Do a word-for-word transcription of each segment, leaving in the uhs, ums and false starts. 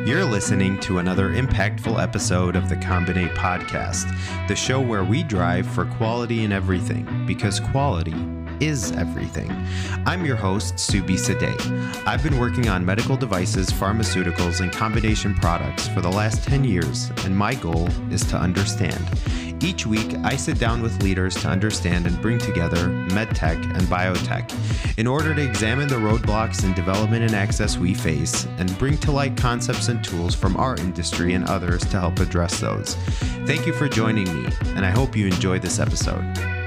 You're listening to another impactful episode of the Combinate Podcast, the show where we drive for quality in everything, because quality is everything. I'm your host, Subi Sadeh. I've been working on medical devices, pharmaceuticals, and combination products for the last ten years, and my goal is to understand. Each week, I sit down with leaders to understand and bring together medtech and biotech in order to examine the roadblocks in development and access we face and bring to light concepts and tools from our industry and others to help address those. Thank you for joining me, and I hope you enjoy this episode.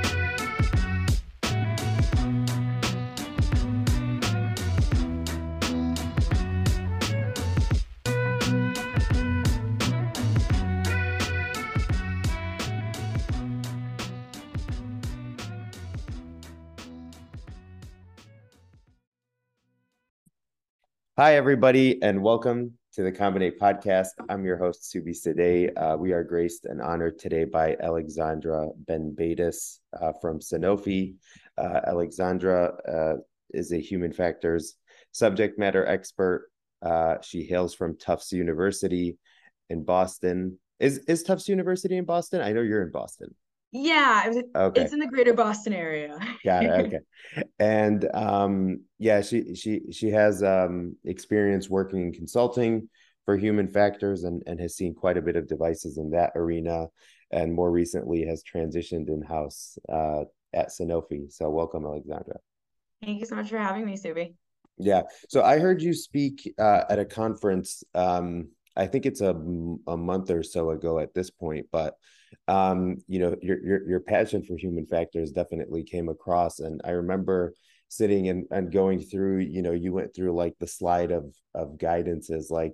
Hi, everybody, and welcome to the Combinate Podcast. I'm your host, Subi Sadeh. Uh, we are graced and honored today by Alexandra Benbaitis uh, from Sanofi. Uh, Alexandra uh, is a human factors subject matter expert. Uh, she hails from Tufts University in Boston. Is, is Tufts University in Boston? I know you're in Boston. Yeah, okay. It's in the greater Boston area. Got it. Okay. And um, yeah, she she she has um, experience working in consulting for human factors and, and has seen quite a bit of devices in that arena, and more recently has transitioned in-house uh, at Sanofi. So welcome, Alexandra. Thank you so much for having me, Subi. Yeah. So I heard you speak uh, at a conference. Um, I think it's a, a month or so ago at this point, but um, you know, your, your, your passion for human factors definitely came across. And I remember sitting and, and going through, you know, you went through like the slide of, of guidances, like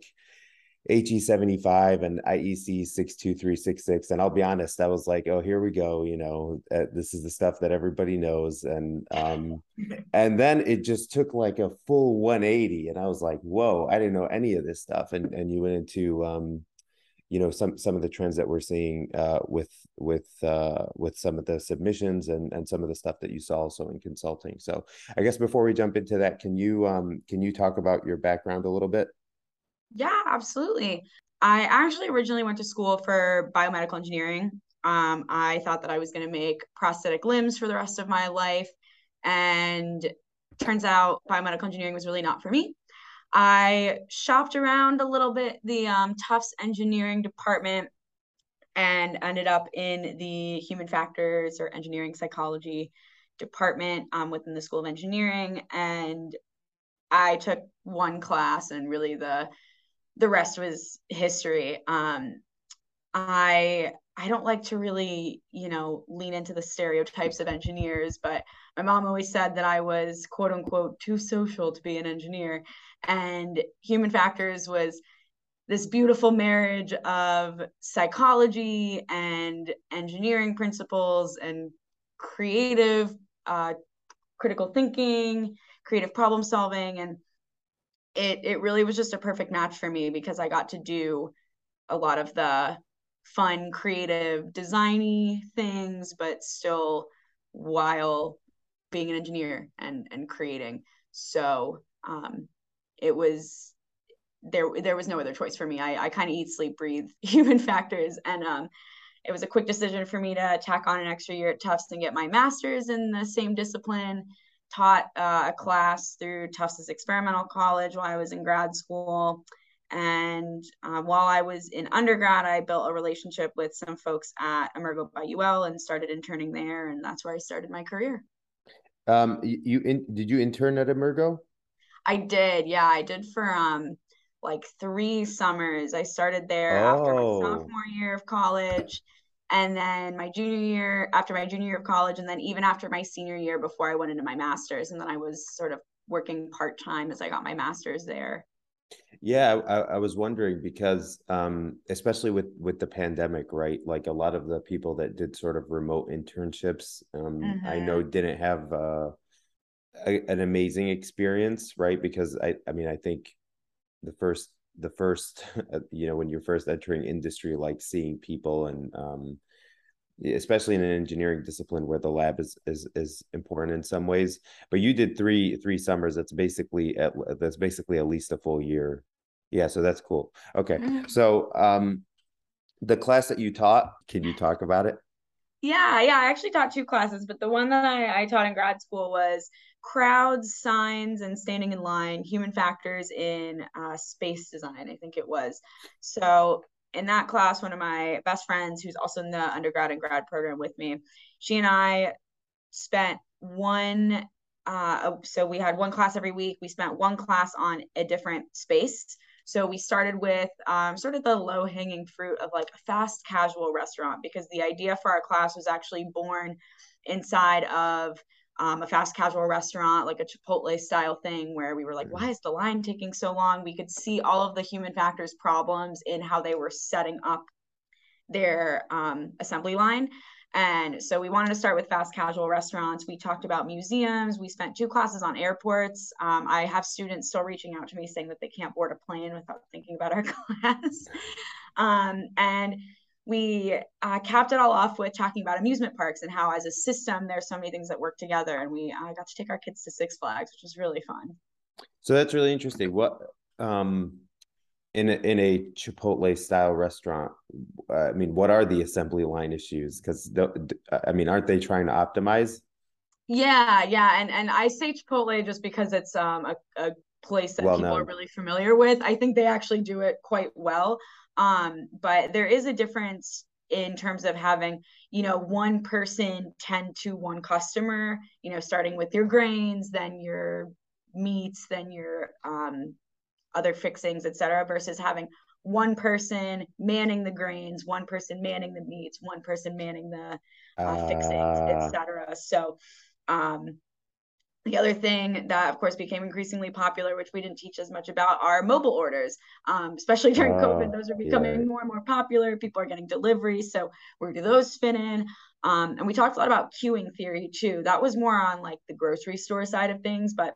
H E seventy-five and I E C six two three six six. And I'll be honest, I was like, oh, here we go. You know, uh, this is the stuff that everybody knows. And, um, and then it just took like a full one eighty. And I was like, whoa, I didn't know any of this stuff. And, and you went into, um, you know, some, some of the trends that we're seeing uh, with, with, uh, with some of the submissions and, and some of the stuff that you saw also in consulting. So I guess before we jump into that, can you, um, can you talk about your background a little bit? Yeah, absolutely. I actually originally went to school for biomedical engineering. Um, I thought that I was going to make prosthetic limbs for the rest of my life. And turns out biomedical engineering was really not for me. I shopped around a little bit the um, Tufts engineering department and ended up in the human factors or engineering psychology department um, within the School of Engineering. And I took one class and really the the rest was history. Um, I I don't like to really, you know, lean into the stereotypes of engineers, but my mom always said that I was quote unquote too social to be an engineer. And human factors was this beautiful marriage of psychology and engineering principles and creative, uh, critical thinking, creative problem solving. And it it really was just a perfect match for me because I got to do a lot of the fun, creative, designy things, but still while being an engineer and and creating. So um, it was there there was no other choice for me. I, I kind of eat, sleep, breathe human factors. And um, it was a quick decision for me to tack on an extra year at Tufts and get my master's in the same discipline. Taught uh, a class through Tufts Experimental College while I was in grad school. And uh, while I was in undergrad, I built a relationship with some folks at Emergo by U L and started interning there. And that's where I started my career. Um, you, you in, did you intern at Emergo? I did. Yeah, I did for um like three summers. I started there oh. after my sophomore year of college. And then my junior year, after my junior year of college, and then even after my senior year before I went into my master's. And then I was sort of working part-time as I got my master's there. Yeah, I, I was wondering because um, especially with, with the pandemic, right? Like a lot of the people that did sort of remote internships, um, mm-hmm. I know didn't have uh, a, an amazing experience, right? Because I, I mean, I think the first the first you know when you're first entering industry, like seeing people and um especially in an engineering discipline where the lab is is is important in some ways, but you did three three summers. That's basically at that's basically at least a full year. Yeah, so that's cool. Okay. Mhm. So um the class that you taught, can you talk about it? Yeah, yeah, I actually taught two classes, but the one that I, I taught in grad school was crowds, signs, and standing in line, human factors in uh, space design, I think it was. So in that class, one of my best friends, who's also in the undergrad and grad program with me, she and I spent one uh so we had one class every week. We spent one class on a different space. So we started with um, sort of the low hanging fruit of like a fast casual restaurant, because the idea for our class was actually born inside of um, a fast casual restaurant, like a Chipotle style thing, where we were like, why is the line taking so long? We could see all of the human factors problems in how they were setting up their um, assembly line. And so we wanted to start with fast casual restaurants. We talked about museums. We spent two classes on airports. Um, I have students still reaching out to me saying that they can't board a plane without thinking about our class. um, and we uh, capped it all off with talking about amusement parks and how, as a system, there's so many things that work together. And we uh, got to take our kids to Six Flags, which was really fun. So that's really interesting. What um in a, in a Chipotle style restaurant, uh, I mean, what are the assembly line issues? Because I mean, aren't they trying to optimize? Yeah, yeah, and and I say Chipotle just because it's um a, a place that Well people are known. really familiar with. I think they actually do it quite well. Um, but there is a difference in terms of having, you know, one person tend to one customer, you know, starting with your grains, then your meats, then your um other fixings, et cetera, versus having one person manning the grains, one person manning the meats, one person manning the uh, fixings, Uh, et cetera. So um, the other thing that, of course, became increasingly popular, which we didn't teach as much about, are mobile orders. Um, especially during COVID, oh, those are yeah. becoming more and more popular. People are getting deliveries, so where do those fit in? Um, and we talked a lot about queuing theory too. That was more on like the grocery store side of things, but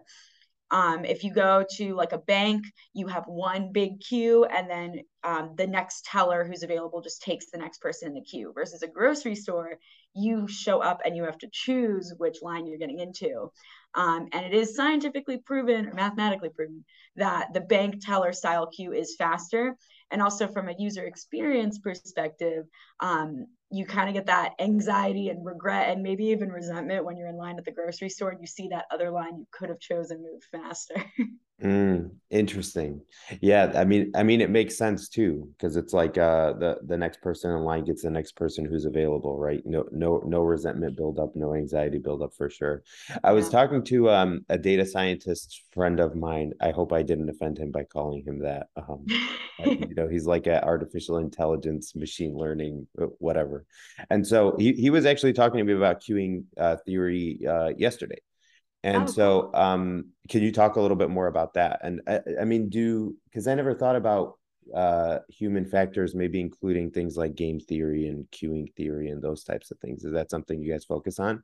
um, if you go to like a bank, you have one big queue, and then um, the next teller who's available just takes the next person in the queue. Versus a grocery store, you show up and you have to choose which line you're getting into. Um, and it is scientifically proven or mathematically proven that the bank teller style queue is faster. And also from a user experience perspective, um, you kind of get that anxiety and regret and maybe even resentment when you're in line at the grocery store and you see that other line you could have chosen moved faster. Mm, interesting. Yeah, I mean, I mean, it makes sense too, because it's like uh the the next person in line gets the next person who's available, right? No, no, no resentment build up, no anxiety build up for sure. I was Yeah. talking to um a data scientist friend of mine. I hope I didn't offend him by calling him that. Um, uh, you know, he's like a artificial intelligence, machine learning, uh, whatever. And so he he was actually talking to me about queuing uh, theory uh, yesterday. And Oh, cool. so, um, can you talk a little bit more about that? And I, I mean, do because I never thought about uh, human factors, maybe including things like game theory and queuing theory and those types of things. Is that something you guys focus on?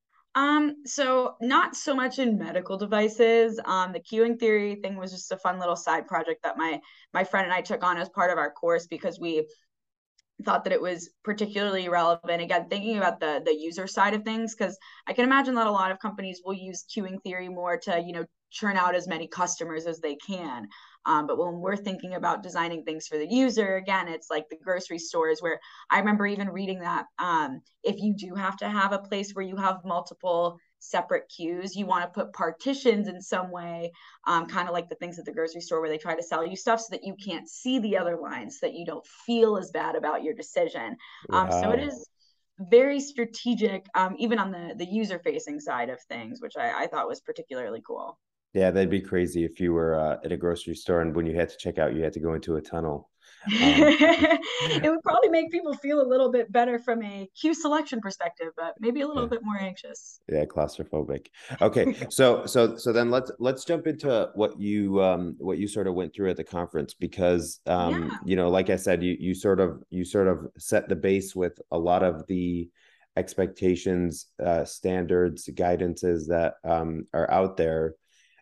Um, so not so much in medical devices. Um, the queuing theory thing was just a fun little side project that my my friend and I took on as part of our course because we thought that it was particularly relevant, again thinking about the the user side of things, because I can imagine that a lot of companies will use queuing theory more to, you know, churn out as many customers as they can. Um, but when we're thinking about designing things for the user, again, it's like the grocery stores, where I remember even reading that um, if you do have to have a place where you have multiple separate queues, you want to put partitions in some way, um, kind of like the things at the grocery store where they try to sell you stuff so that you can't see the other lines, so that you don't feel as bad about your decision. Um, so it Wow. is very strategic, um, even on the the user facing side of things, which I, I thought was particularly cool. Yeah, that'd be crazy if you were uh, at a grocery store and when you had to check out, you had to go into a tunnel. Um, It would probably make people feel a little bit better from a queue selection perspective, but maybe a little yeah. bit more anxious. Yeah, claustrophobic. Okay, so so so then let's let's jump into what you um what you sort of went through at the conference because um Yeah. you know like I said you you sort of you sort of set the base with a lot of the expectations, uh, standards, guidances that um are out there,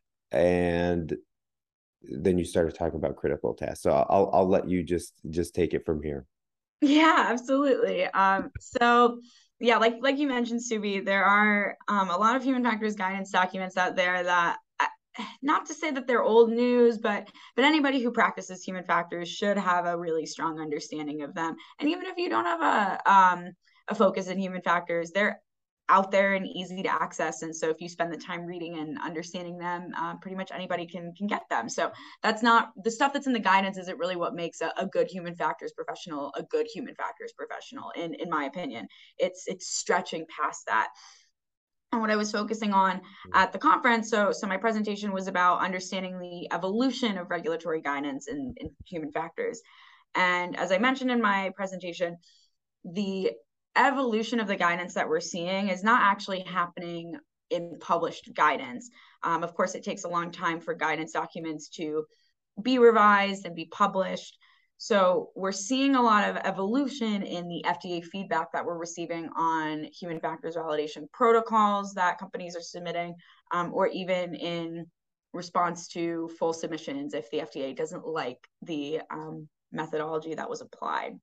and then you started talking about critical tasks. So I'll I'll let you just just take it from here. Yeah, absolutely. Um, so yeah, like like you mentioned, Subi, there are um, a lot of human factors guidance documents out there that not to say that they're old news, but but anybody who practices human factors should have a really strong understanding of them. And even if you don't have a um, a focus in human factors, they're out there and easy to access. And so if you spend the time reading and understanding them, uh, pretty much anybody can can get them. So that's not the stuff that's in the guidance isn't really what makes a, a good human factors professional a good human factors professional, in in my opinion. It's it's stretching past that. And what I was focusing on at the conference, so so my presentation was about understanding the evolution of regulatory guidance in, in human factors. And as I mentioned in my presentation, the evolution of the guidance that we're seeing is not actually happening in published guidance. Um, of course, it takes a long time for guidance documents to be revised and be published. So we're seeing a lot of evolution in the F D A feedback that we're receiving on human factors validation protocols that companies are submitting, um, or even in response to full submissions if the F D A doesn't like the um, methodology that was applied.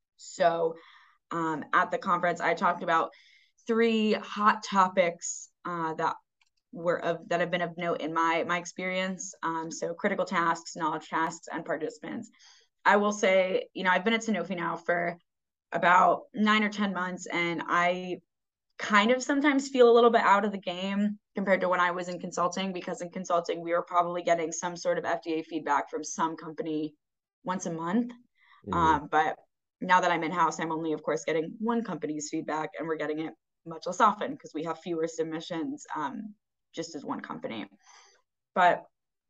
So um, at the conference, I talked about three hot topics uh, that were of that have been of note in my my experience. Um, so critical tasks, knowledge tasks, and participants. I will say, you know, I've been at Sanofi now for about nine or ten months, and I kind of sometimes feel a little bit out of the game compared to when I was in consulting, because in consulting, we were probably getting some sort of F D A feedback from some company once a month. Mm-hmm. Um, but now that I'm in-house, I'm only, of course, getting one company's feedback, and we're getting it much less often because we have fewer submissions um, just as one company. But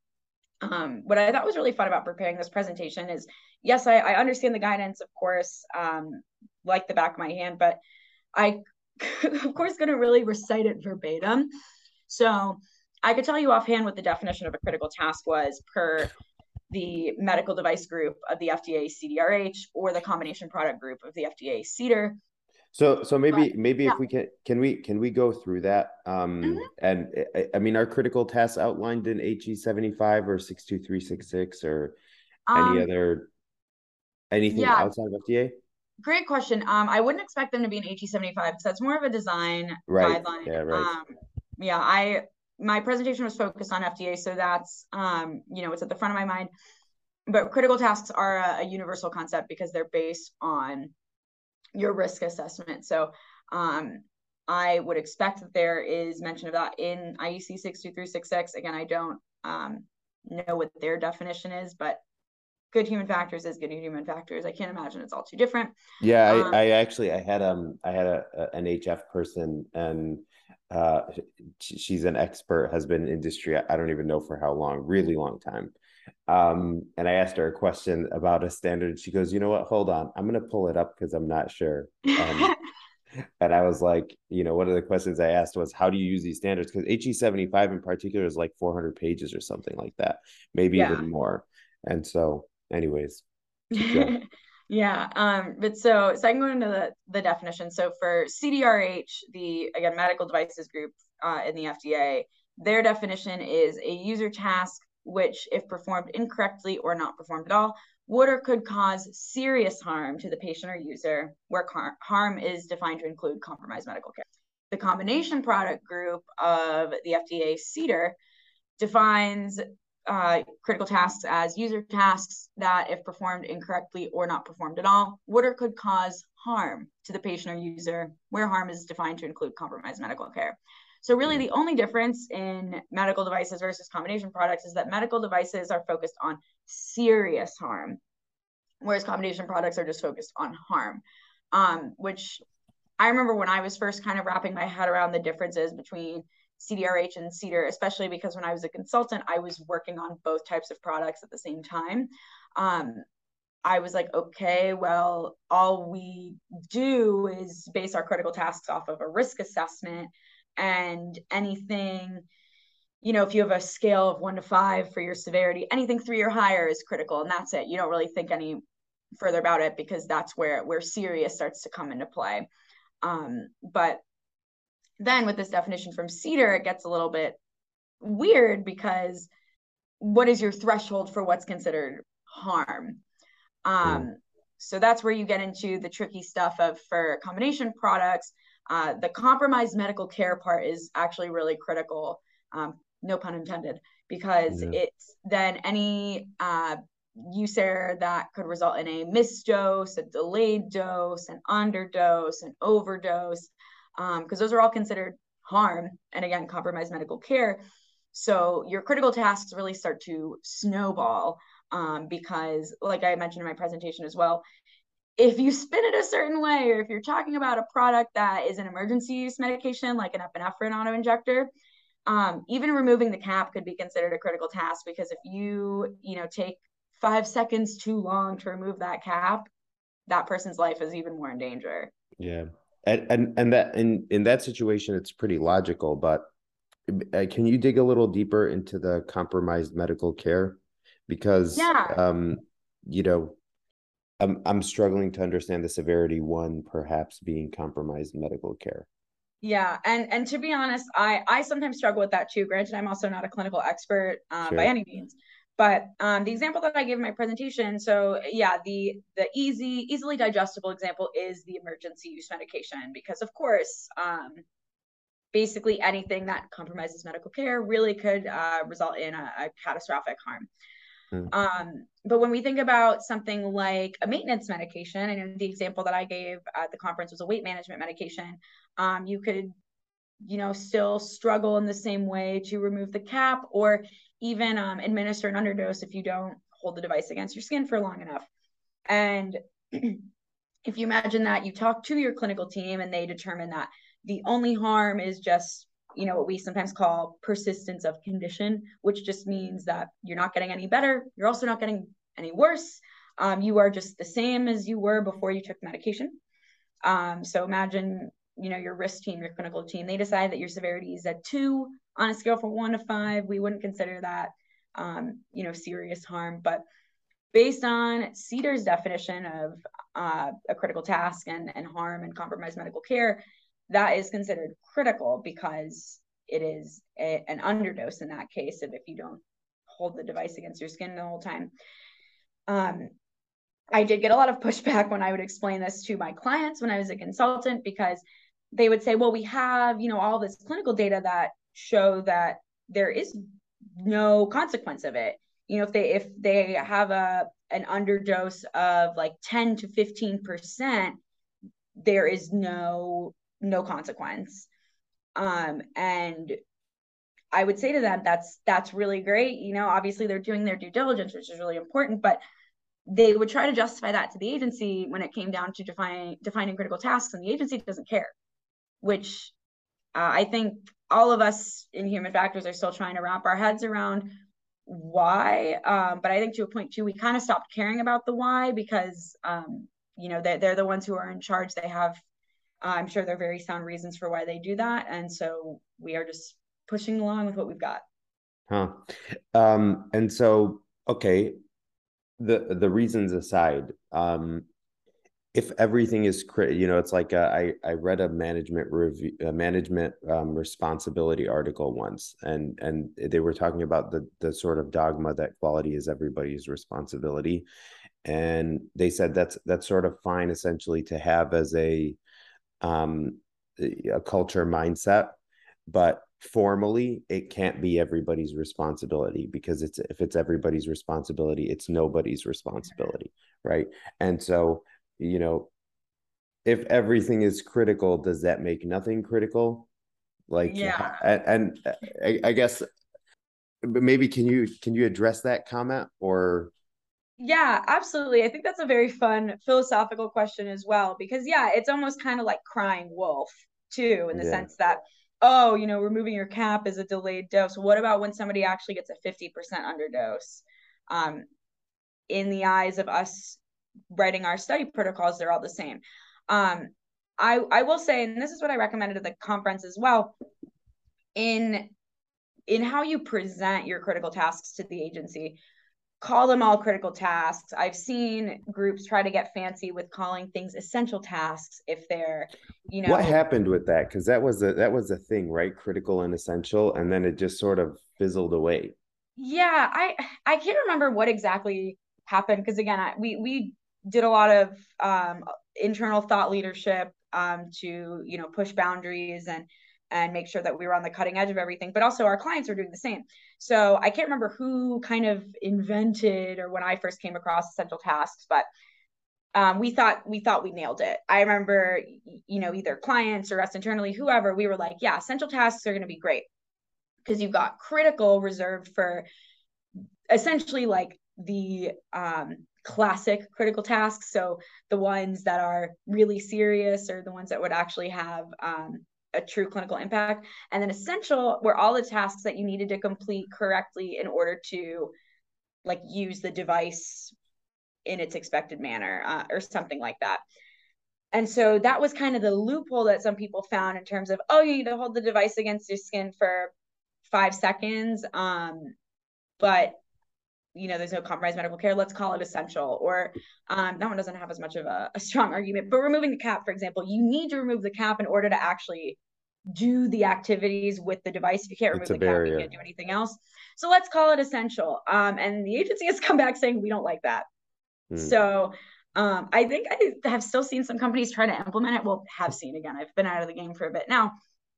Um, what I thought was really fun about preparing this presentation is, yes, I, I understand the guidance, of course, um, like the back of my hand, but I, of course, going to really recite it verbatim. So I could tell you offhand what the definition of a critical task was per the medical device group of the F D A C D R H or the combination product group of the F D A CDER. So, so maybe, but, maybe yeah. if we can, can we, can we go through that? Um, mm-hmm. And I, I mean, are critical tasks outlined in H E seventy-five or six two three six six or any um, other, anything yeah. outside of F D A? Great question. Um, I wouldn't expect them to be in H E seventy-five because that's more of a design right. guideline. Yeah, right. Um, yeah, I, my presentation was focused on F D A, so that's, um, you know, it's at the front of my mind. But critical tasks are a, a universal concept because they're based on your risk assessment. So um, I would expect that there is mention of that in I E C six two three six six. Again, I don't um, know what their definition is, but good human factors is good human factors. I can't imagine it's all too different. Yeah, I, um, I actually, I had um, I had a, a an H F person, and uh, she's an expert, has been in industry, I don't even know for how long, really long time. Um, and I asked her a question about a standard. She goes, you know what, hold on, I'm going to pull it up because I'm not sure. And, and I was like, you know, one of the questions I asked was, how do you use these standards? Because H E seventy-five in particular is like four hundred pages or something like that, maybe yeah. even more. And so anyways. yeah. Um, but so, so I can go into the, the definition. So for C D R H, the, again, medical devices group uh, in the F D A, their definition is a user task which, if performed incorrectly or not performed at all, would or could cause serious harm to the patient or user, where car- harm is defined to include compromised medical care. The combination product group of the F D A CDER defines uh, critical tasks as user tasks that, if performed incorrectly or not performed at all, would or could cause harm to the patient or user, where harm is defined to include compromised medical care. So really the only difference in medical devices versus combination products is that medical devices are focused on serious harm, whereas combination products are just focused on harm, um, which I remember when I was first kind of wrapping my head around the differences between C D R H and CDER, especially because when I was a consultant, I was working on both types of products at the same time. Um, I was like, okay, well, all we do is base our critical tasks off of a risk assessment, and anything, you know, if you have a scale of one to five for your severity, anything three or higher is critical, and that's it. You don't really think any further about it because that's where, where serious starts to come into play. Um, but then with this definition from CDER, it gets a little bit weird because what is your threshold for what's considered harm? Um, mm. So that's where you get into the tricky stuff of, for combination products, uh, the compromised medical care part is actually really critical. Um, no pun intended, because Yeah. it's then any uh, use error that could result in a missed dose, a delayed dose, an underdose, an overdose, because um, those are all considered harm and again compromised medical care. So your critical tasks really start to snowball, um, because, like I mentioned in my presentation as well, if you spin it a certain way, or if you're talking about a product that is an emergency use medication, like an epinephrine autoinjector, um, even removing the cap could be considered a critical task, because if you, you know, take five seconds too long to remove that cap, that person's life is even more in danger. Yeah. And and and that in in that situation, it's pretty logical, but uh, can you dig a little deeper into the compromised medical care? Because Yeah, um, you know, I'm I'm struggling to understand the severity one perhaps being compromised medical care. yeah, and and to be honest, I I sometimes struggle with that too. Granted, I'm also not a clinical expert uh, by Sure. any means, but um, the example that I gave in my presentation. So yeah, the the easy easily digestible example is the emergency use medication, because of course, um, basically anything that compromises medical care really could uh, result in a, a catastrophic harm. Mm. Um, but when we think about something like a maintenance medication, I know the example that I gave at the conference was a weight management medication. Um, you could, you know, still struggle in the same way to remove the cap, or even um, administer an underdose if you don't hold the device against your skin for long enough. And if you imagine that you talk to your clinical team and they determine that the only harm is just, you know, what we sometimes call persistence of condition, which just means that you're not getting any better, you're also not getting any worse, um, you are just the same as you were before you took medication. Um, so imagine, you know, your risk team, your clinical team, they decide that your severity is at two on a scale from one to five. We wouldn't consider that, um, you know, serious harm. But based on CDER's definition of uh, a critical task and, and harm and compromised medical care, that is considered critical, because it is a, an underdose in that case of if you don't hold the device against your skin the whole time. Um, I did get a lot of pushback when I would explain this to my clients when I was a consultant, because they would say, well, we have, you know, all this clinical data that show that there is no consequence of it. You know, if they if they have a an underdose of like ten to fifteen percent, there is no no consequence. Um, and I would say to them, that's that's really great. You know, obviously they're doing their due diligence, which is really important, but they would try to justify that to the agency when it came down to defining defining critical tasks, and the agency doesn't care, which uh, I think all of us in human factors are still trying to wrap our heads around why. Um, but I think to a point too, we kind of stopped caring about the why, because um, you know they're, they're the ones who are in charge. They have, uh, I'm sure, they're very sound reasons for why they do that, and so we are just pushing along with what we've got. Huh. Um, and so, okay, the the reasons aside, um, if everything is crit, you know, it's like a, I I read a management review, a management um, responsibility article once, and and they were talking about the the sort of dogma that quality is everybody's responsibility, and they said that's that's sort of fine essentially to have as a um a culture mindset, but formally it can't be everybody's responsibility, because it's if it's everybody's responsibility, it's nobody's responsibility, right? And so, you know, if everything is critical, does that make nothing critical? Like, Yeah. and, and I, I guess maybe can you can you address that comment or Yeah, absolutely. I think that's a very fun philosophical question as well, because yeah, it's almost kind of like crying wolf too, in the yeah. sense that, oh, you know, removing your cap is a delayed dose. What about when somebody actually gets a fifty percent underdose? Um, in the eyes of us writing our study protocols, they're all the same. Um, I I will say, and this is what I recommended at the conference as well, in in how you present your critical tasks to the agency, call them all critical tasks. I've seen groups try to get fancy with calling things essential tasks if they're, you What know, happened with that? Because that was a that was a thing, right? Critical and essential, and then it just sort of fizzled away. yeah, I I can't remember what exactly happened, because again, I, we we did a lot of um, internal thought leadership um, to, you know, push boundaries and and make sure that we were on the cutting edge of everything, but also our clients are doing the same. So I can't remember who kind of invented or when I first came across essential tasks, but um, we thought we thought we nailed it. I remember, you know, either clients or us internally, whoever, we were like, yeah, essential tasks are going to be great because you've got critical reserved for essentially like the um, classic critical tasks. So the ones that are really serious or the ones that would actually have um, a true clinical impact. And then essential were all the tasks that you needed to complete correctly in order to like use the device in its expected manner uh, or something like that. And so that was kind of the loophole that some people found in terms of, oh, you need to hold the device against your skin for five seconds. Um, but, you know, there's no compromised medical care. Let's call it essential. Or um, that one doesn't have as much of a, a strong argument. But removing the cap, for example, you need to remove the cap in order to actually do the activities with the device. If you can't remove It's a the cap, barrier. you can't do anything else. So let's call it essential. Um, and the agency has come back saying we don't like that. So um, I think I have still seen some companies try to implement it. Well, have seen again. I've been out of the game for a bit now,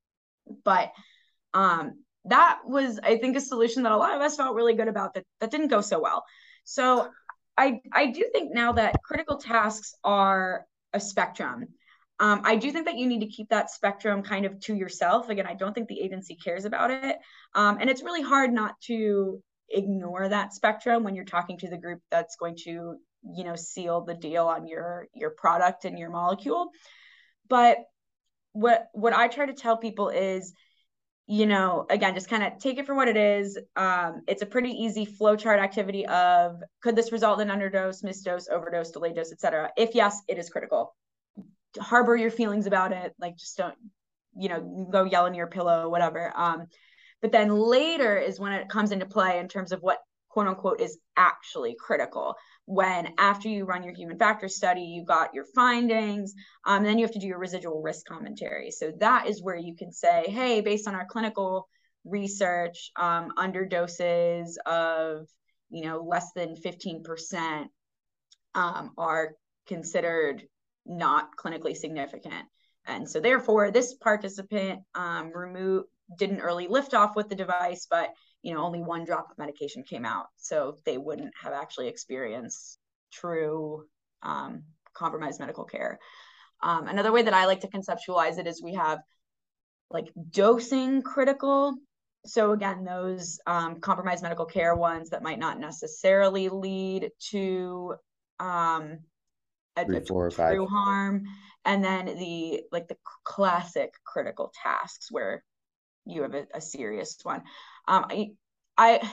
but um, that was, I think, a solution that a lot of us felt really good about. That that didn't go so well. So I I do think now that critical tasks are a spectrum. Um, I do think that you need to keep that spectrum kind of to yourself. Again, I don't think the agency cares about it, um, and it's really hard not to ignore that spectrum when you're talking to the group that's going to, you know, seal the deal on your your product and your molecule. But what what I try to tell people is, you know, again, just kind of take it for what it is. Um, it's a pretty easy flowchart activity of, could this result in underdose, misdose, overdose, delayed dose, et cetera? If yes, it is critical. Harbor your feelings about it. Like, just don't, you know, go yell in your pillow, whatever. Um, but then later is when it comes into play in terms of what quote unquote is actually critical. When after you run your human factor study, you got your findings, um, then you have to do your residual risk commentary. So that is where you can say, hey, based on our clinical research, um, underdoses of, you know, less than fifteen percent um, are considered not clinically significant. And so therefore this participant um, removed, didn't early lift off with the device, but, you know, only one drop of medication came out. So they wouldn't have actually experienced true um, compromised medical care. Um, another way that I like to conceptualize it is we have like dosing critical. So again, those um, compromised medical care ones that might not necessarily lead to um, a, Three, a four, or true five. harm. And then the like the classic critical tasks where you have a, a serious one. Um, I, I,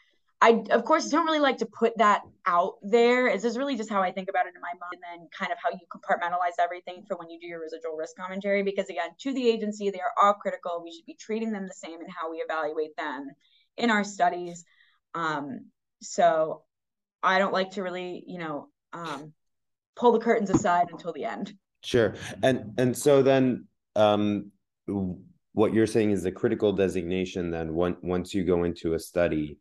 I of course don't really like to put that out there. It's just really just how I think about it in my mind, and then kind of how you compartmentalize everything for when you do your residual risk commentary. Because again, to the agency, they are all critical. We should be treating them the same in how we evaluate them in our studies. Um, so I don't like to really, you know, um, pull the curtains aside until the end. Sure. And and so then um what you're saying is the critical designation then one, once you go into a study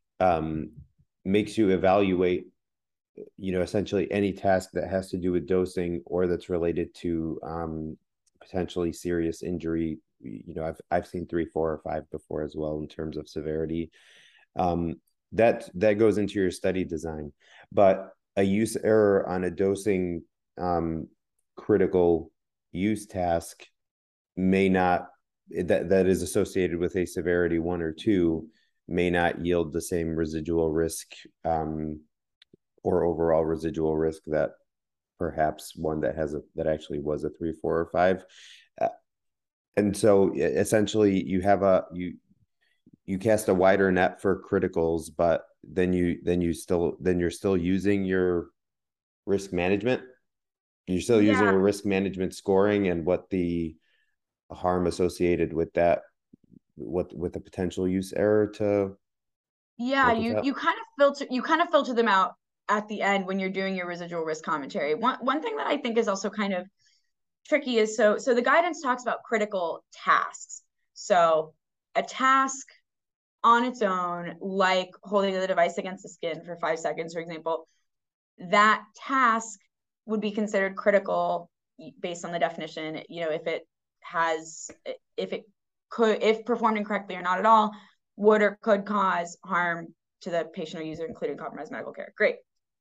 um makes you evaluate, you know, essentially any task that has to do with dosing or that's related to um potentially serious injury. You know, I've I've seen three, four, or five before as well in terms of severity. Um that that goes into your study design. But a use error on a dosing um critical use task may not, that that is associated with a severity one or two, may not yield the same residual risk um, or overall residual risk that perhaps one that has a that actually was a three, four, or five. Uh, and so essentially you have a you you cast a wider net for criticals, but then you then you still then you're still using your risk management. You're still Yeah, using a risk management scoring and what the harm associated with that, what with the potential use error to yeah, look at you that. you kind of filter you kind of filter them out at the end when you're doing your residual risk commentary. One one thing that I think is also kind of tricky is so so the guidance talks about critical tasks. So a task on its own, like holding the device against the skin for five seconds, for example, that task would be considered critical based on the definition, you know, if it has if it could, if performed incorrectly or not at all, would or could cause harm to the patient or user, including compromised medical care. Great.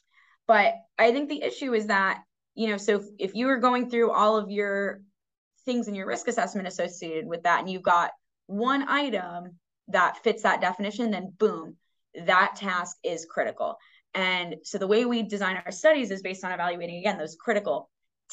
But I think the issue is that, you know, so if, if you were going through all of your things in your risk assessment associated with that, and you've got one item that fits that definition, then boom, that task is critical. And so the way we design our studies is based on evaluating, again, those critical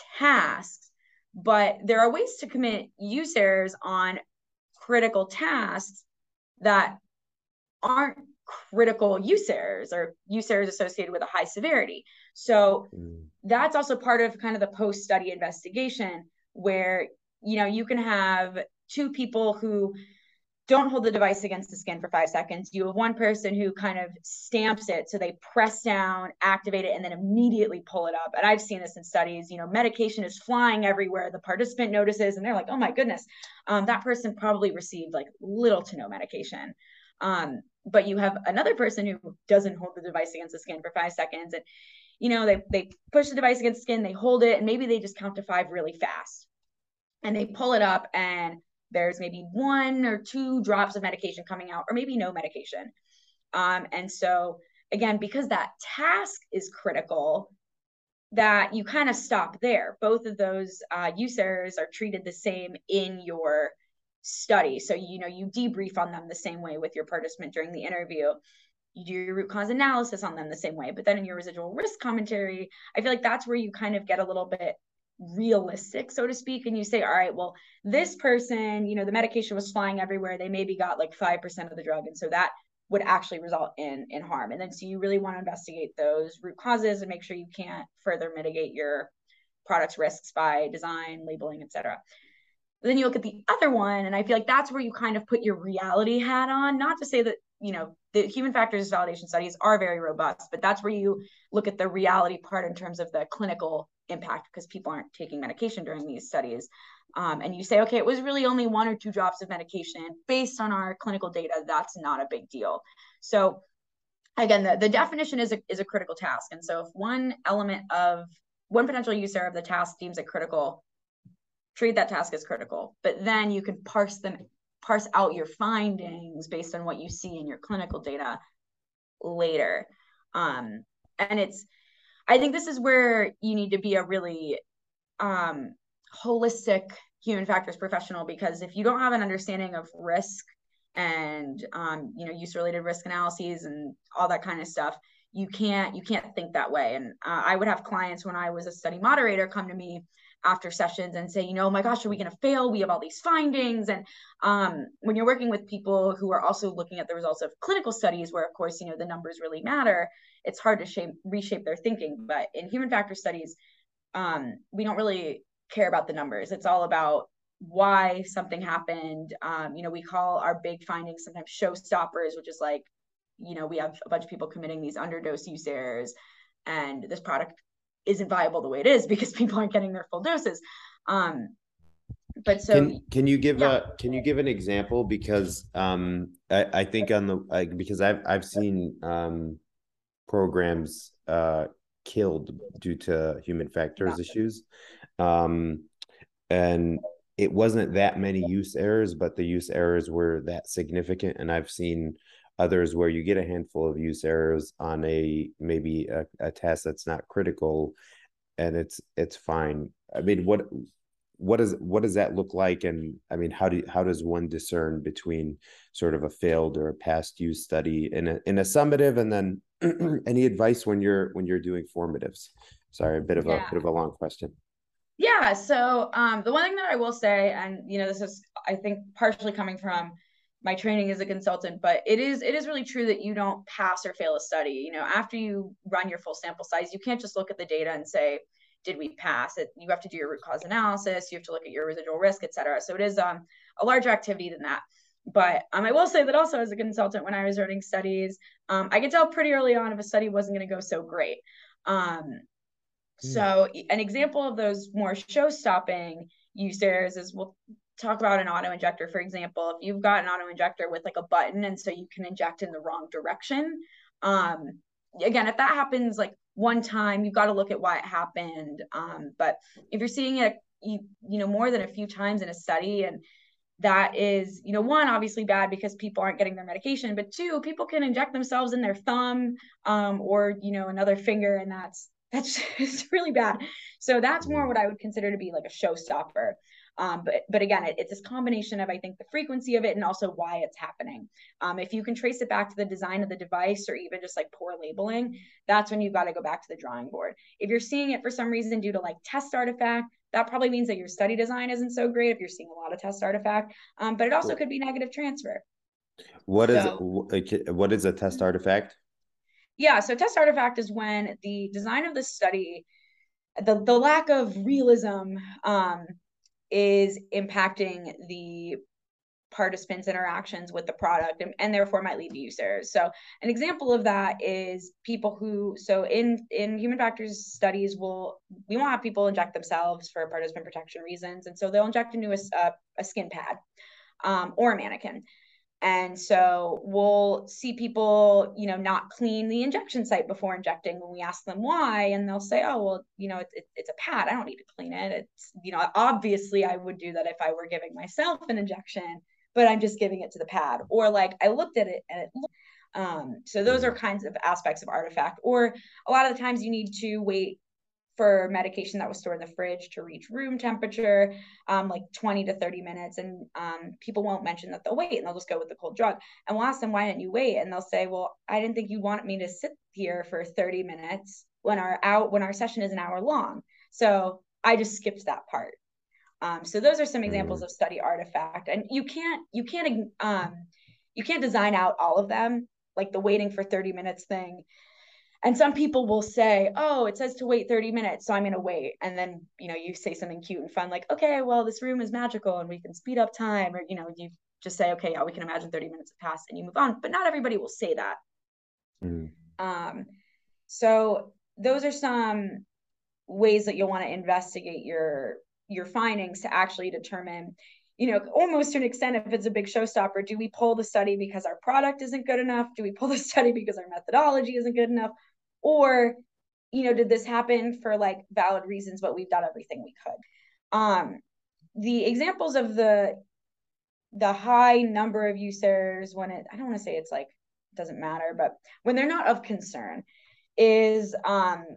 tasks. But there are ways to commit use errors on critical tasks that aren't critical use errors or use errors associated with a high severity. So mm. that's also part of kind of the post-study investigation, where, you know, you can have two people who don't hold the device against the skin for five seconds. You have one person who kind of stamps it. So they press down, activate it, and then immediately pull it up. And I've seen this in studies, you know, medication is flying everywhere. The participant notices and they're like, oh my goodness, um, that person probably received like little to no medication. Um, but you have another person who doesn't hold the device against the skin for five seconds. And, you know, they, they push the device against the skin, they hold it, and maybe they just count to five really fast. And they pull it up and there's maybe one or two drops of medication coming out, or maybe no medication. Um, and so again, because that task is critical, that you kind of stop there. Both of those uh, use errors are treated the same in your study. So, you know, you debrief on them the same way with your participant during the interview. You do your root cause analysis on them the same way. But then in your residual risk commentary, I feel like that's where you kind of get a little bit realistic, so to speak, and you say, all right, well, this person, you know, the medication was flying everywhere, they maybe got like five percent of the drug, and so that would actually result in in harm. And then so you really want to investigate those root causes and make sure you can't further mitigate your product's risks by design, labeling, et cetera. Then you look at the other one, and I feel like that's where you kind of put your reality hat on. Not to say that, you know, the human factors validation studies are very robust, but that's where you look at the reality part in terms of the clinical impact, because people aren't taking medication during these studies. Um, and you say, okay, it was really only one or two drops of medication. Based on our clinical data, that's not a big deal. So again, the, the definition is a, is a critical task. And so if one element of, one potential user of the task deems it critical, treat that task as critical. But then you can parse them, parse out your findings based on what you see in your clinical data later. Um, and it's, I think this is where you need to be a really um, holistic human factors professional, because if you don't have an understanding of risk and um, you know, use-related risk analyses and all that kind of stuff, you can't you can't think that way. And uh, I would have clients when I was a study moderator come to me after sessions and say, you know, oh my gosh, are we going to fail? We have all these findings. And um, when you're working with people who are also looking at the results of clinical studies, where of course, you know, the numbers really matter, it's hard to shape, reshape their thinking. But in human factor studies, um, we don't really care about the numbers. It's all about why something happened. Um, you know, we call our big findings sometimes showstoppers, which is like, you know, we have a bunch of people committing these underdose use errors, and this product isn't viable the way it is because people aren't getting their full doses. Um, but so can, can you give yeah. a, can you give an example? Because um, I, I think on the, like, because I've, I've seen um, programs uh, killed due to human factors yeah. issues. Um, and it wasn't that many use errors, but the use errors were that significant. And I've seen others where you get a handful of use errors on a maybe a, a task that's not critical, and it's it's fine. I mean, what what does what does that look like? And I mean, how do how does one discern between sort of a failed or a past use study in a in a summative, and then any advice when you're when you're doing formatives? Sorry, a bit of yeah. a bit of a long question. Yeah. So um, the one thing that I will say, and you know, this is I think partially coming from my training as a consultant, but it is it is really true that you don't pass or fail a study. You know, after you run your full sample size, you can't just look at the data and say, did we pass it? You have to do your root cause analysis. You have to look at your residual risk, et cetera. So it is um, a larger activity than that. But um, I will say that also as a consultant, when I was running studies, um, I could tell pretty early on if a study wasn't going to go so great. Um, so an example of those more show-stopping use errors is we'll talk about an auto injector, for example. If you've got an auto injector with like a button, and so you can inject in the wrong direction. Um, again, if that happens like one time, you've got to look at why it happened. Um, but if you're seeing it, you, you know, more than a few times in a study, and that is, you know, one, obviously bad because people aren't getting their medication, but two, people can inject themselves in their thumb, um, or, you know, another finger, and that's, that's just really bad. So that's more what I would consider to be like a showstopper. Um, but but again, it, it's this combination of, I think, the frequency of it and also why it's happening. Um, if you can trace it back to the design of the device or even just like poor labeling, that's when you've got to go back to the drawing board. If you're seeing it for some reason due to like test artifact, that probably means that your study design isn't so great if you're seeing a lot of test artifact, um, but it also could be negative transfer. What is So, what is a test artifact? yeah, so test artifact is when the design of the study, the, the lack of realism um, is impacting the participants' interactions with the product, and, and therefore might lead to use errors. So an example of that is people who, so in in human factors studies, will we won't have people inject themselves for participant protection reasons, and so they'll inject into a, a skin pad um, or a mannequin. And so we'll see people, you know, not clean the injection site before injecting when we ask them why. And they'll say, oh, well, you know, it's, it, it's a pad. I don't need to clean it. It's, you know, obviously I would do that if I were giving myself an injection, but I'm just giving it to the pad. Or like I looked at it and it looked, um, so those are kinds of aspects of artifact. Or a lot of the times you need to wait for medication that was stored in the fridge to reach room temperature, um, like twenty to thirty minutes. And um, people won't mention that they'll wait and they'll just go with the cold drug. And we'll ask them, why didn't you wait? And they'll say, well, I didn't think you wanted me to sit here for thirty minutes when our out when our session is an hour long. So I just skipped that part. Um, so those are some examples of study artifact. And you can't, you can't, um, you can't design out all of them, like the waiting for thirty minutes thing. And some people will say, oh, it says to wait thirty minutes, so I'm going to wait. And then, you know, you say something cute and fun, like, okay, well, this room is magical and we can speed up time. Or, you know, you just say, okay, yeah, we can imagine thirty minutes have passed and you move on. But not everybody will say that. Mm. Um, so those are some ways that you'll want to investigate your your findings to actually determine, you know, almost to an extent, if it's a big showstopper, do we pull the study because our product isn't good enough? Do we pull the study because our methodology isn't good enough? Or, you know, did this happen for like valid reasons, but we've done everything we could? Um, the examples of the the high number of use errors when it, I don't want to say it's like, it doesn't matter, but when they're not of concern is um,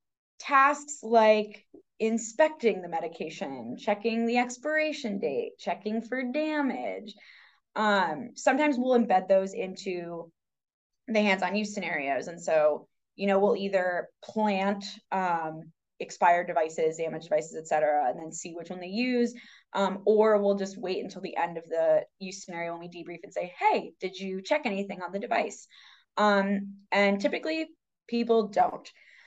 tasks like inspecting the medication, checking the expiration date, checking for damage. Um, sometimes we'll embed those into the hands-on use scenarios. And so, you know, we'll either plant um, expired devices, damaged devices, et cetera, and then see which one they use. Um, or we'll just wait until the end of the use scenario when we debrief and say, hey, did you check anything on the device? Um, and typically people don't.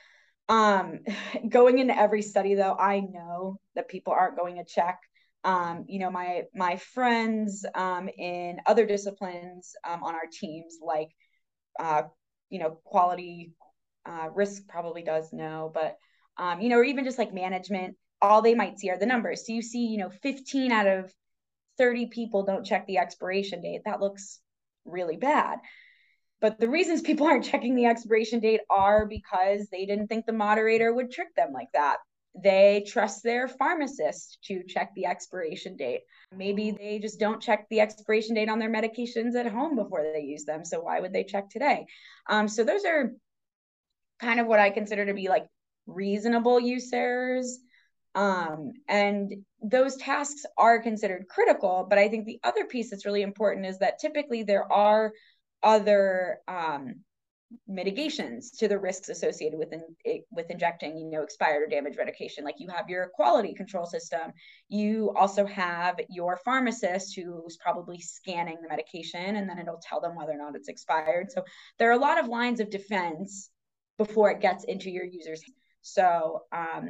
Um, going into every study though, I know that people aren't going to check. Um, you know, my my friends um, in other disciplines um, on our teams, like uh, you know, quality uh, risk probably does know, but um, you know, or even just like management, all they might see are the numbers. So you see, you know, fifteen out of thirty people don't check the expiration date. That looks really bad. But the reasons people aren't checking the expiration date are because they didn't think the moderator would trick them like that. They trust their pharmacist to check the expiration date. Maybe they just don't check the expiration date on their medications at home before they use them. So why would they check today? Um, so those are kind of what I consider to be like reasonable use errors. Um, and those tasks are considered critical. But I think the other piece that's really important is that typically there are other um, mitigations to the risks associated with in, with injecting, you know, expired or damaged medication. Like you have your quality control system. You also have your pharmacist who's probably scanning the medication, and then it'll tell them whether or not it's expired. So there are a lot of lines of defense before it gets into your users. So um,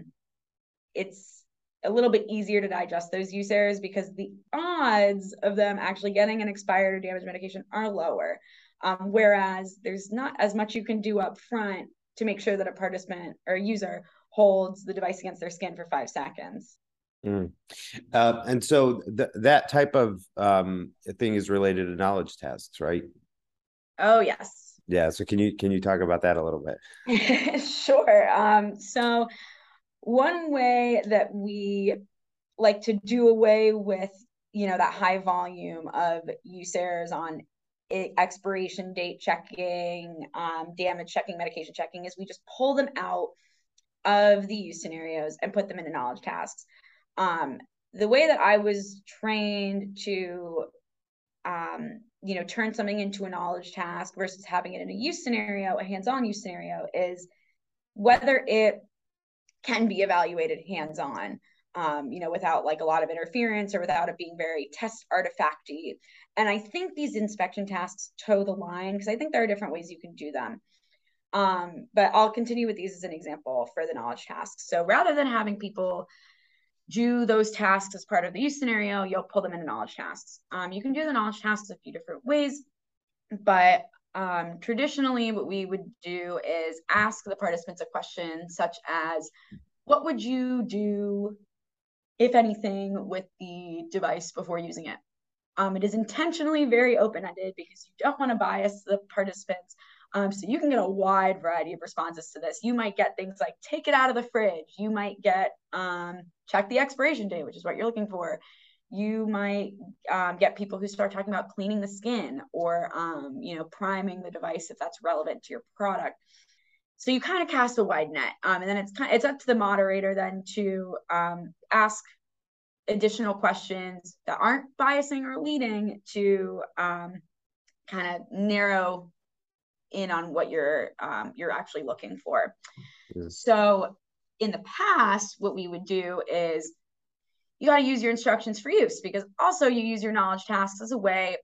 it's a little bit easier to digest those use errors because the odds of them actually getting an expired or damaged medication are lower. Um, whereas there's not as much you can do up front to make sure that a participant or a user holds the device against their skin for five seconds. Mm. Uh, and so th that type of um, thing is related to knowledge tasks, right? Oh, yes. Yeah. So can you can you talk about that a little bit? Sure. Um, so one way that we like to do away with, you know, that high volume of use errors on expiration date checking, um, damage checking, medication checking, is we just pull them out of the use scenarios and put them into knowledge tasks. Um, the way that I was trained to, um, you know, turn something into a knowledge task versus having it in a use scenario, a hands-on use scenario, is whether it can be evaluated hands-on, um, you know, without like a lot of interference or without it being very test artifacty. And I think these inspection tasks toe the line, because I think there are different ways you can do them. Um, but I'll continue with these as an example for the knowledge tasks. So rather than having people do those tasks as part of the use scenario, you'll pull them into knowledge tasks. Um, you can do the knowledge tasks a few different ways, but um, traditionally what we would do is ask the participants a question such as, what would you do, if anything, with the device before using it? Um, it is intentionally very open-ended because you don't want to bias the participants. Um, so you can get a wide variety of responses to this. You might get things like, take it out of the fridge. You might get, um, check the expiration date, which is what you're looking for. You might um, get people who start talking about cleaning the skin, or, um, you know, priming the device if that's relevant to your product. So you kind of cast a wide net. Um, and then it's kind of, it's up to the moderator then to um, ask additional questions that aren't biasing or leading to um, kind of narrow in on what you're um, you're actually looking for. Yeah. So in the past, what we would do is you got to use your instructions for use, because also you use your knowledge tasks as a way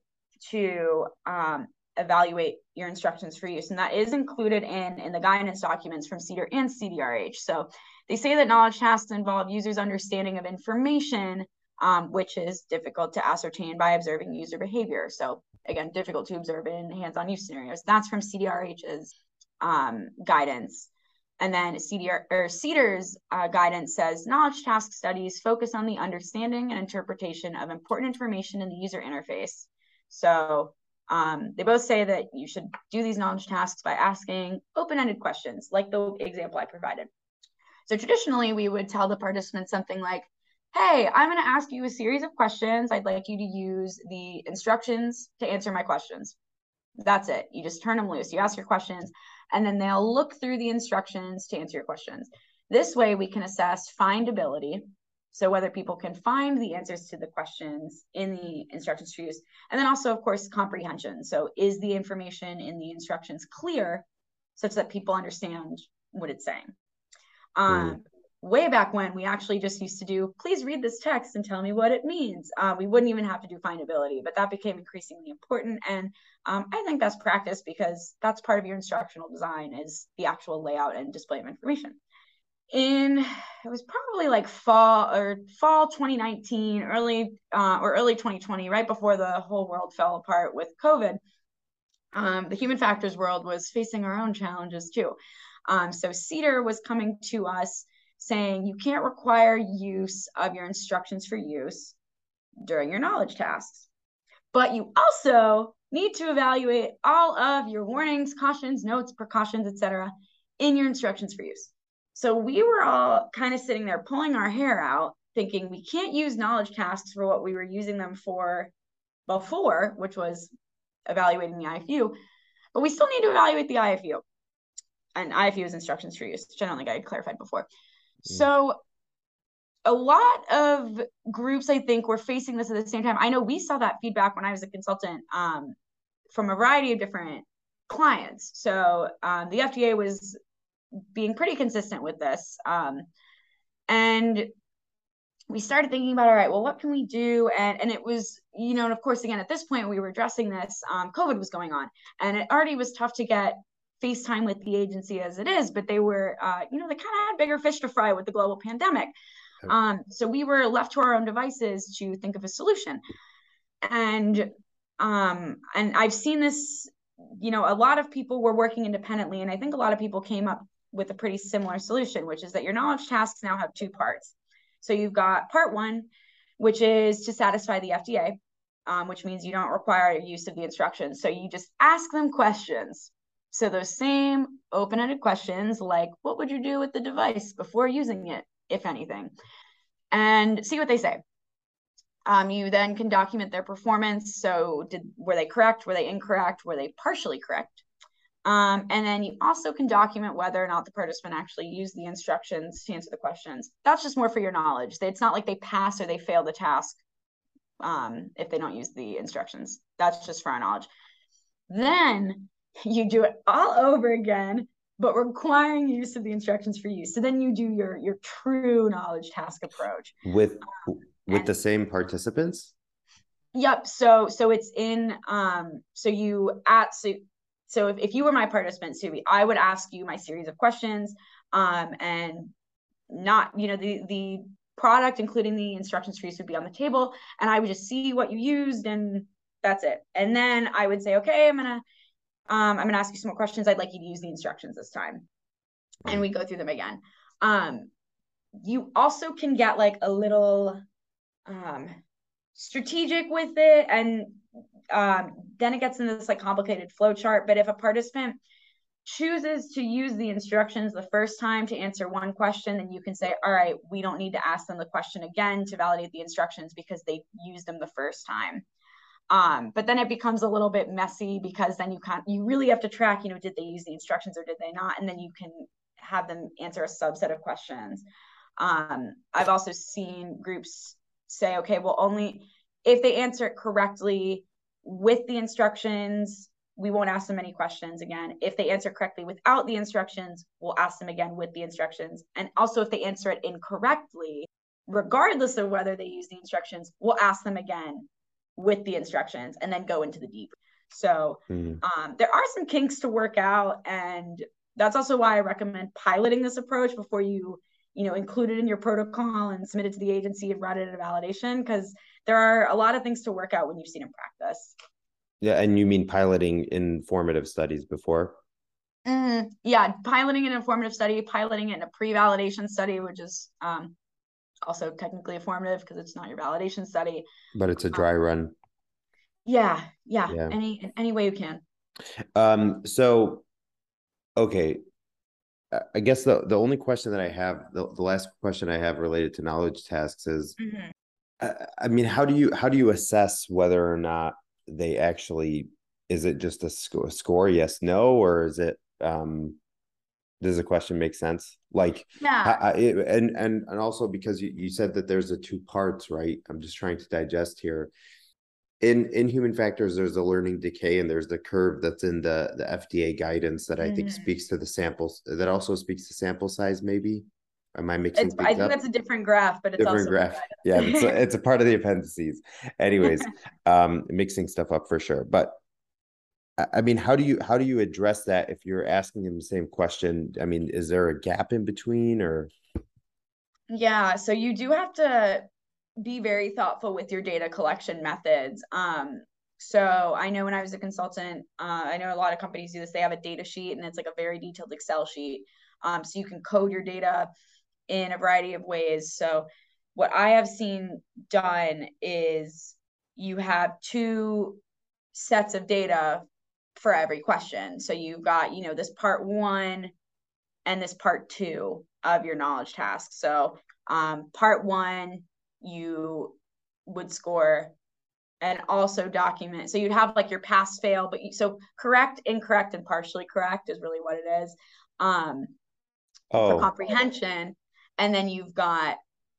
to um, evaluate your instructions for use. And that is included in, in the guidance documents from CDER and C D R H. So they say that knowledge tasks involve users' understanding of information, um, which is difficult to ascertain by observing user behavior. So again, difficult to observe in hands-on use scenarios. That's from C D R H's um, guidance. And then C D R or CDER's uh, guidance says knowledge task studies focus on the understanding and interpretation of important information in the user interface. So um, they both say that you should do these knowledge tasks by asking open-ended questions, like the example I provided. So traditionally, we would tell the participants something like, hey, I'm going to ask you a series of questions. I'd like you to use the instructions to answer my questions. That's it. You just turn them loose. You ask your questions, and then they'll look through the instructions to answer your questions. This way, we can assess findability. So whether people can find the answers to the questions in the instructions for use. And then also, of course, comprehension. So is the information in the instructions clear such that people understand what it's saying? Um, mm. Way back when, we actually just used to do, please read this text and tell me what it means. Uh, we wouldn't even have to do findability, but that became increasingly important. And um, I think that's practice, because that's part of your instructional design, is the actual layout and display of information. In, it was probably like fall or fall twenty nineteen, early uh, or early twenty twenty, right before the whole world fell apart with COVID, um, the human factors world was facing our own challenges too. Um, so CDER was coming to us saying you can't require use of your instructions for use during your knowledge tasks, but you also need to evaluate all of your warnings, cautions, notes, precautions, et cetera in your instructions for use. So we were all kind of sitting there pulling our hair out, thinking we can't use knowledge tasks for what we were using them for before, which was evaluating the I F U, but we still need to evaluate the I F U. And I F U is instructions for use, which I don't think I had clarified before. Mm. So a lot of groups, I think, were facing this at the same time. I know we saw that feedback when I was a consultant um, from a variety of different clients. So um, the F D A was being pretty consistent with this. Um, and we started thinking about, all right, well, what can we do? And, and it was, you know, and of course, again, at this point, we were addressing this, um, COVID was going on, and it already was tough to get FaceTime with the agency as it is, but they were, uh, you know, they kind of had bigger fish to fry with the global pandemic. Okay. Um, so we were left to our own devices to think of a solution. And, um, and I've seen this, you know, a lot of people were working independently, and I think a lot of people came up with a pretty similar solution, which is that your knowledge tasks now have two parts. So you've got part one, which is to satisfy the F D A, um, which means you don't require use of the instructions. So you just ask them questions. So those same open-ended questions, like, what would you do with the device before using it, if anything? And see what they say. Um, you then can document their performance. So did were they correct? Were they incorrect? Were they partially correct? Um, and then you also can document whether or not the participant actually used the instructions to answer the questions. That's just more for your knowledge. It's not like they pass or they fail the task um, if they don't use the instructions. That's just for our knowledge. Then you do it all over again, but requiring use of the instructions for use. So then you do your your true knowledge task approach with um, with and, the same participants. Yep. So so it's in um so you at so so if, if you were my participant, Subi, I would ask you my series of questions um and not, you know, the the product, including the instructions for use, would be on the table, and I would just see what you used, and that's it. And then I would say, okay, I'm gonna um I'm gonna ask you some more questions. I'd like you to use the instructions this time. And we go through them again. Um you also can get like a little um strategic with it, and um, then it gets into this like complicated flow chart. But if a participant chooses to use the instructions the first time to answer one question, then you can say, all right, we don't need to ask them the question again to validate the instructions because they used them the first time. Um, but then it becomes a little bit messy because then you can't, you really have to track, you know, did they use the instructions or did they not? And then you can have them answer a subset of questions. Um, I've also seen groups say, okay, well, only if they answer it correctly with the instructions, we won't ask them any questions again. If they answer correctly without the instructions, we'll ask them again with the instructions. And also if they answer it incorrectly, regardless of whether they use the instructions, we'll ask them again with the instructions and then go into the deep. So mm. um, there are some kinks to work out. And that's also why I recommend piloting this approach before you, you know, include it in your protocol and submit it to the agency and run it in a validation, because there are a lot of things to work out when you've seen in practice. Yeah. And you mean piloting informative studies before? Mm, yeah. Piloting an informative study, piloting it in a pre-validation study, which is um, also technically informative because it's not your validation study. But it's a dry um, run. Yeah, yeah. Yeah. Any any way you can. Um, so okay. I guess the, the only question that I have, the, the last question I have related to knowledge tasks is, mm-hmm. I, I mean, how do you, how do you assess whether or not they actually, is it just a score, score yes, no, or is it, um, does the question make sense? Like, yeah. I, I, and, and, and also because you, you said that there's a two parts, right? I'm just trying to digest here. In, in human factors, there's a learning decay, and there's the curve that's in the, the F D A guidance that I mm. think speaks to the samples. That also speaks to sample size, maybe? Am I mixing it's, things I think up? That's a different graph, but it's different also graph. Yeah, it's a, it's a part of the appendices. Anyways, um, mixing stuff up for sure. But I mean, how do you how do you address that if you're asking them the same question? I mean, is there a gap in between, or? Yeah, so you do have to be very thoughtful with your data collection methods. Um, so I know when I was a consultant, uh, I know a lot of companies do this. They have a data sheet, and it's like a very detailed Excel sheet. Um, so you can code your data in a variety of ways. So what I have seen done is you have two sets of data for every question. So you've got, you know, this part one and this part two of your knowledge task. So um, part one, you would score and also document. So you'd have like your pass fail, but you, so correct, incorrect, and partially correct is really what it is um, oh. for comprehension. And then you've got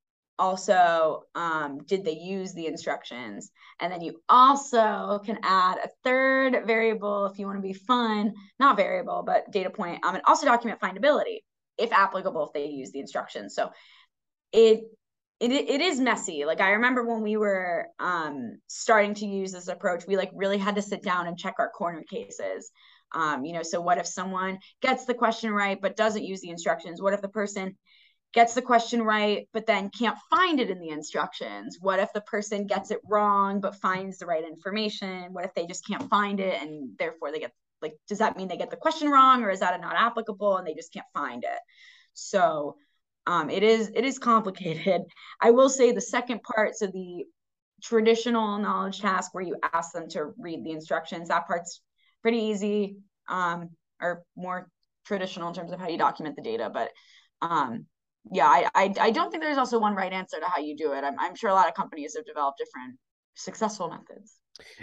also, um, did they use the instructions? And then you also can add a third variable if you want to be fun, not variable, but data point, um, and also document findability if applicable, if they use the instructions. So it It, it is messy. Like I remember when we were um, starting to use this approach, we like really had to sit down and check our corner cases. Um, you know, so what if someone gets the question right, but doesn't use the instructions? What if the person gets the question right, but then can't find it in the instructions? What if the person gets it wrong, but finds the right information? What if they just can't find it and therefore they get like, does that mean they get the question wrong, or is that not applicable and they just can't find it? So Um, it is it is complicated. I will say the second part, so the traditional knowledge task where you ask them to read the instructions, that part's pretty easy, um, or more traditional in terms of how you document the data. But um, Yeah, I, I I don't think there's also one right answer to how you do it. I'm I'm sure a lot of companies have developed different successful methods.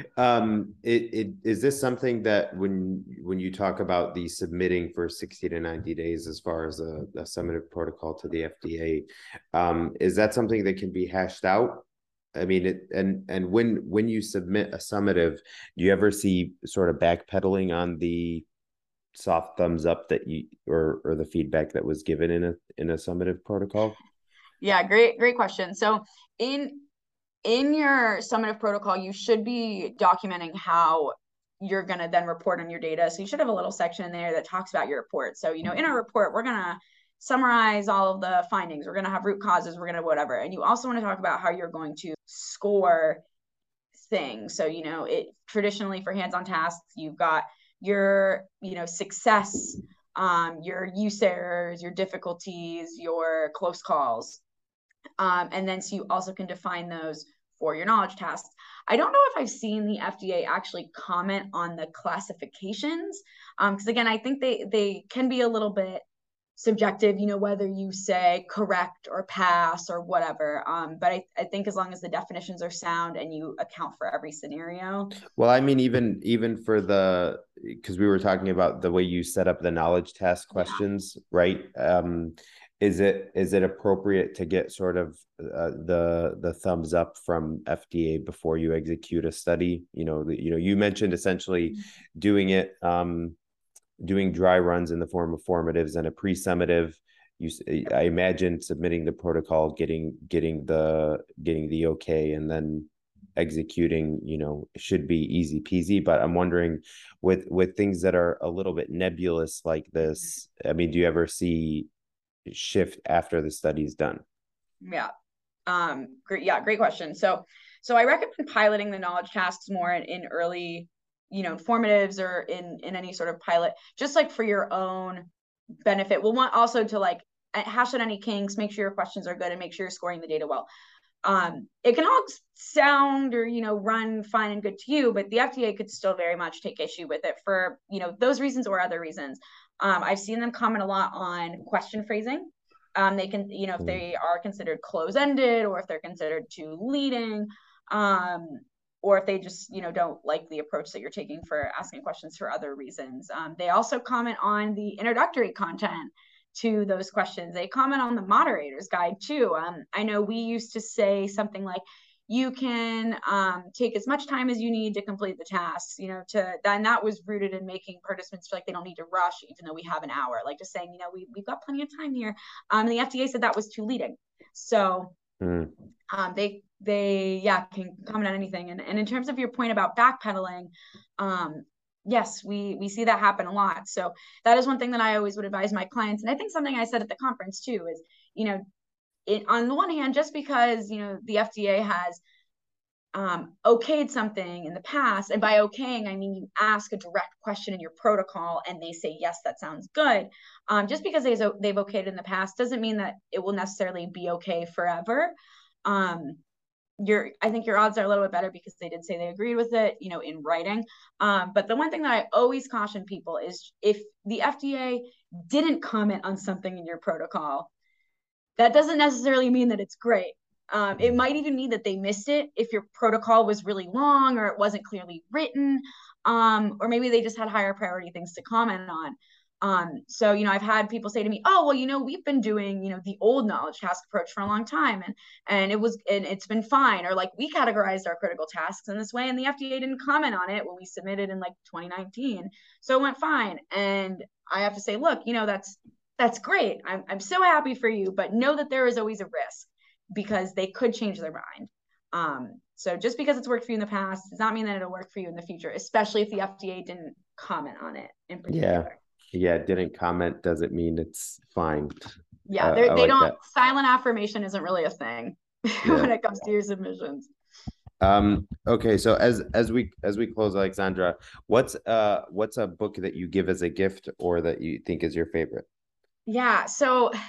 Um, it, it is this something that when when you talk about the submitting for sixty to ninety days as far as a, a summative protocol to the F D A, um, is that something that can be hashed out? I mean, it, and and when when you submit a summative, do you ever see sort of backpedaling on the soft thumbs up that you or or the feedback that was given in a in a summative protocol? Yeah, great great question. So in in your summative protocol, you should be documenting how you're going to then report on your data. So you should have a little section in there that talks about your report. So, you know, in our report, we're going to summarize all of the findings. We're going to have root causes. We're going to whatever. And you also want to talk about how you're going to score things. So, you know, it traditionally for hands-on tasks, you've got your, you know, success, um, your use errors, your difficulties, your close calls. Um, and then so you also can define those for your knowledge tasks. I don't know if I've seen the F D A actually comment on the classifications, because um, again, I think they they can be a little bit subjective, you know, whether you say correct or pass or whatever. Um, but I, I think as long as the definitions are sound and you account for every scenario. Well, I mean, even even for the because we were talking about the way you set up the knowledge task Yeah. questions, right? Um, is it is it appropriate to get sort of uh, the the thumbs up from F D A before you execute a study? You know, the, you know, you mentioned essentially doing it, um, doing dry runs in the form of formatives and a pre-summative. You, I imagine submitting the protocol, getting getting the getting the okay, and then executing, you know, should be easy peasy. But I'm wondering, with with things that are a little bit nebulous like this, I mean, do you ever see shift after the study's done? Yeah. Um, great. Yeah, great question. So, so I recommend piloting the knowledge tasks more in, in early, you know, formatives or in in any sort of pilot, just like for your own benefit. We'll want also to like hash out any kinks, make sure your questions are good, and make sure you're scoring the data well. Um, it can all sound or you know run fine and good to you, but the F D A could still very much take issue with it for you know those reasons or other reasons. Um, I've seen them comment a lot on question phrasing. Um, they can, you know, if they are considered close-ended or if they're considered too leading, um, or if they just, you know, don't like the approach that you're taking for asking questions for other reasons. Um, they also comment on the introductory content to those questions. They comment on the moderator's guide too. Um, I know we used to say something like, you can um, take as much time as you need to complete the tasks, you know, to then that was rooted in making participants feel like they don't need to rush, even though we have an hour, like just saying, you know, we, we've got plenty of time here. Um, and the F D A said that was too leading. So mm. um, they, they, yeah, can comment on anything. And, and in terms of your point about backpedaling, um, yes, we, we see that happen a lot. So that is one thing that I always would advise my clients. And I think something I said at the conference too, is, you know, it, on the one hand, just because, you know, the F D A has um, okayed something in the past, and by okaying, I mean you ask a direct question in your protocol and they say, yes, that sounds good. Um, just because they've, they've okayed in the past doesn't mean that it will necessarily be okay forever. Um, your, I think your odds are a little bit better because they did say they agreed with it, you know, in writing. Um, but the one thing that I always caution people is if the F D A didn't comment on something in your protocol, that doesn't necessarily mean that it's great. Um, it might even mean that they missed it if your protocol was really long or it wasn't clearly written, um, or maybe they just had higher priority things to comment on. Um, so, you know, I've had people say to me, oh, well, you know, we've been doing, you know, the old knowledge task approach for a long time and, and it was, and it's been fine. Or like we categorized our critical tasks in this way and the F D A didn't comment on it when we submitted in like twenty nineteen. So it went fine. And I have to say, look, you know, that's, that's great. I'm, I'm so happy for you, but know that there is always a risk because they could change their mind. Um, so just because it's worked for you in the past does not mean that it'll work for you in the future, especially if the F D A didn't comment on it in particular. Yeah, yeah, didn't comment doesn't mean it's fine. Yeah, uh, they like don't, that. Silent affirmation isn't really a thing yeah. when it comes to your submissions. Um, okay, so as as we as we close, Alexandra, what's uh what's a book that you give as a gift or that you think is your favorite? Yeah, so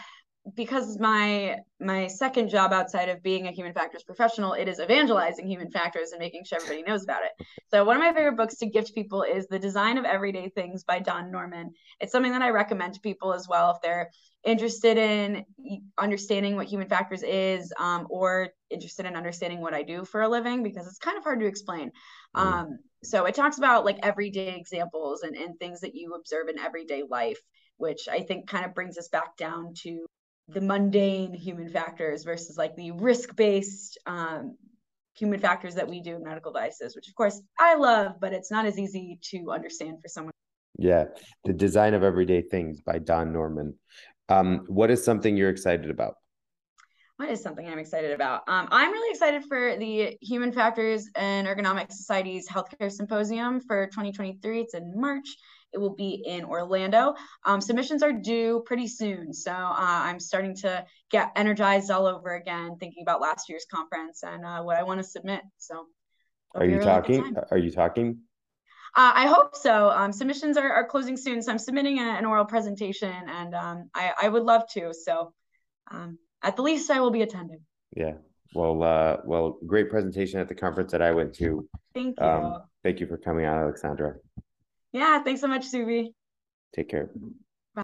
because my my second job outside of being a human factors professional, it is evangelizing human factors and making sure everybody knows about it. So one of my favorite books to gift people is The Design of Everyday Things by Don Norman. It's something that I recommend to people as well if they're interested in understanding what human factors is, um, or interested in understanding what I do for a living, because it's kind of hard to explain. Um, so it talks about like everyday examples and, and things that you observe in everyday life, which I think kind of brings us back down to the mundane human factors versus like the risk-based um, human factors that we do in medical devices, which of course I love, but it's not as easy to understand for someone. Yeah, The Design of Everyday Things by Don Norman. Um, what is something you're excited about? What is something I'm excited about? Um, I'm really excited for the Human Factors and Ergonomics Society's Healthcare Symposium for twenty twenty-three. It's in March. It will be in Orlando. Um, submissions are due pretty soon. So uh, I'm starting to get energized all over again, thinking about last year's conference and uh, what I want to submit. So Are it'll be you a really good talking? time. Are you talking? Uh, I hope so. Um, submissions are, are closing soon. So I'm submitting a, an oral presentation, and um, I, I would love to. So um, at the least, I will be attending. Yeah. Well, uh, well, great presentation at the conference that I went to. Thank you. Um, thank you for coming out, Alexandra. Yeah, thanks so much, Suvi. Take care.